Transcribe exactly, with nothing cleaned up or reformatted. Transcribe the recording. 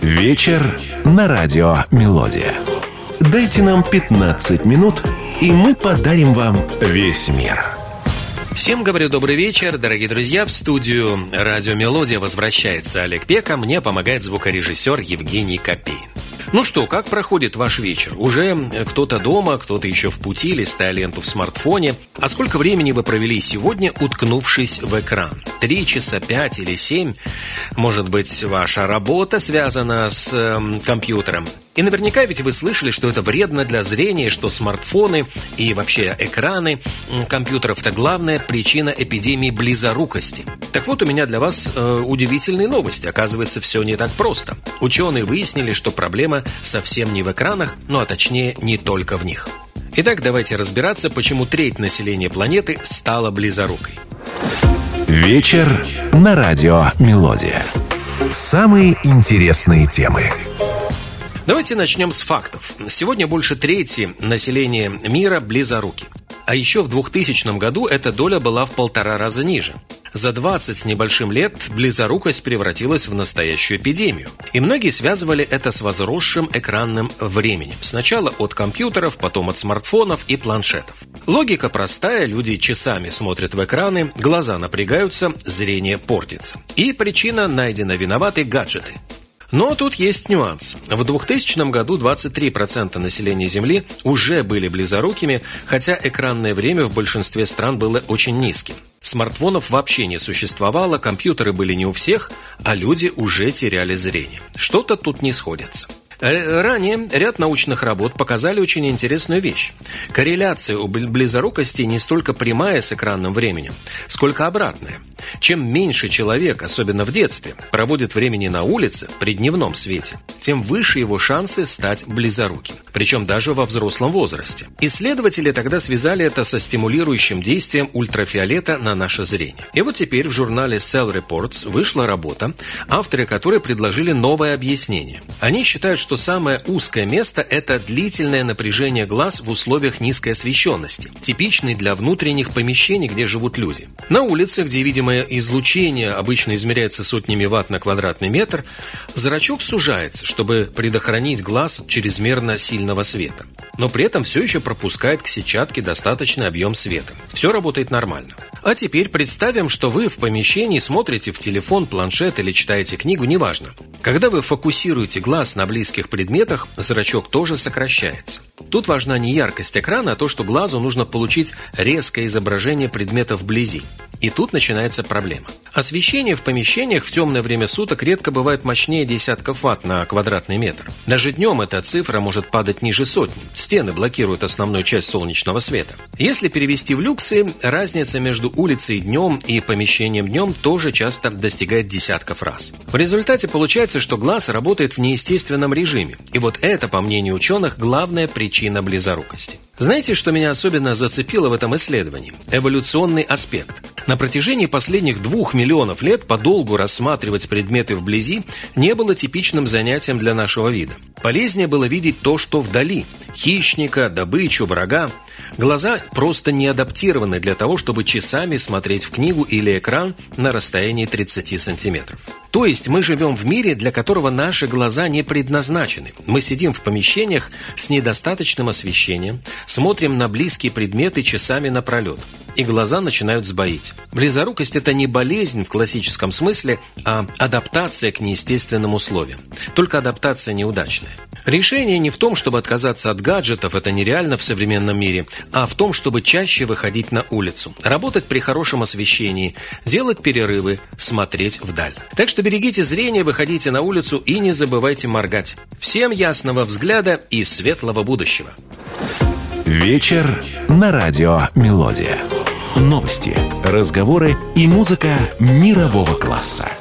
Вечер на радио «Мелодия». Дайте нам пятнадцать минут, и мы подарим вам весь мир. Всем говорю добрый вечер, дорогие друзья. В студию «Радио Мелодия» возвращается Олег Пека. Мне помогает звукорежиссер Евгений Копейн. Ну что, как проходит ваш вечер? Уже кто-то дома, кто-то еще в пути, листая ленту в смартфоне. А сколько времени вы провели сегодня, уткнувшись в экран? Три часа, пять или семь? Может быть, ваша работа связана с э, компьютером? И наверняка ведь вы слышали, что это вредно для зрения, что смартфоны и вообще экраны компьютеров – это главная причина эпидемии близорукости. Так вот, у меня для вас э, удивительные новости. Оказывается, все не так просто. Ученые выяснили, что проблема совсем не в экранах, ну а точнее не только в них. Итак, давайте разбираться, почему треть населения планеты стала близорукой. Вечер на радио «Мелодия». Самые интересные темы. Давайте начнем с фактов. Сегодня больше трети населения мира близоруки. А еще в двухтысячном году эта доля была в полтора раза ниже. За двадцать с небольшим лет близорукость превратилась в настоящую эпидемию. И многие связывали это с возросшим экранным временем. Сначала от компьютеров, потом от смартфонов и планшетов. Логика простая, люди часами смотрят в экраны, глаза напрягаются, зрение портится. И причина найдена: виноваты гаджеты. Но тут есть нюанс. В двухтысячном году двадцать три процента населения Земли уже были близорукими, хотя экранное время в большинстве стран было очень низким. Смартфонов вообще не существовало, компьютеры были не у всех, а люди уже теряли зрение. Что-то тут не сходится. Ранее ряд научных работ показали очень интересную вещь. Корреляция у близорукости не столько прямая с экранным временем, сколько обратная. Чем меньше человек, особенно в детстве, проводит времени на улице при дневном свете, тем выше его шансы стать близоруким, причем даже во взрослом возрасте. Исследователи тогда связали это со стимулирующим действием ультрафиолета на наше зрение. И вот теперь в журнале Cell Reports вышла работа, авторы которой предложили новое объяснение. Они считают, что самое узкое место – это длительное напряжение глаз в условиях низкой освещенности, типичный для внутренних помещений, где живут люди. На улице, где видимое излучение обычно измеряется сотнями ватт на квадратный метр, зрачок сужается, чтобы предохранить глаз от чрезмерно сильного света. Но при этом все еще пропускает к сетчатке достаточный объем света. Все работает нормально. А теперь представим, что вы в помещении смотрите в телефон, планшет или читаете книгу, неважно. Когда вы фокусируете глаз на близких предметах, зрачок тоже сокращается. Тут важна не яркость экрана, а то, что глазу нужно получить резкое изображение предмета вблизи. И тут начинается проблема. Освещение в помещениях в темное время суток редко бывает мощнее десятков ватт на квадратный метр. Даже днем эта цифра может падать ниже сотни. Стены блокируют основную часть солнечного света. Если перевести в люксы, разница между улицей днем и помещением днем тоже часто достигает десятков раз. В результате получается, что глаз работает в неестественном режиме. И вот это, по мнению ученых, главная причина близорукости. Знаете, что меня особенно зацепило в этом исследовании? Эволюционный аспект. На протяжении последних двух миллионов лет подолгу рассматривать предметы вблизи не было типичным занятием для нашего вида. Полезнее было видеть то, что вдали – хищника, добычу, врага. Глаза просто не адаптированы для того, чтобы часами смотреть в книгу или экран на расстоянии тридцати сантиметров. То есть мы живем в мире, для которого наши глаза не предназначены. Мы сидим в помещениях с недостаточным освещением, смотрим на близкие предметы часами напролет, и глаза начинают сбоить. Близорукость – это не болезнь в классическом смысле, а адаптация к неестественным условиям. Только адаптация неудачная. Решение не в том, чтобы отказаться от гаджетов, это нереально в современном мире, а в том, чтобы чаще выходить на улицу, работать при хорошем освещении, делать перерывы, смотреть вдаль. Так что берегите зрение, выходите на улицу и не забывайте моргать. Всем ясного взгляда и светлого будущего. Вечер на радио «Мелодия». Новости, разговоры и музыка мирового класса.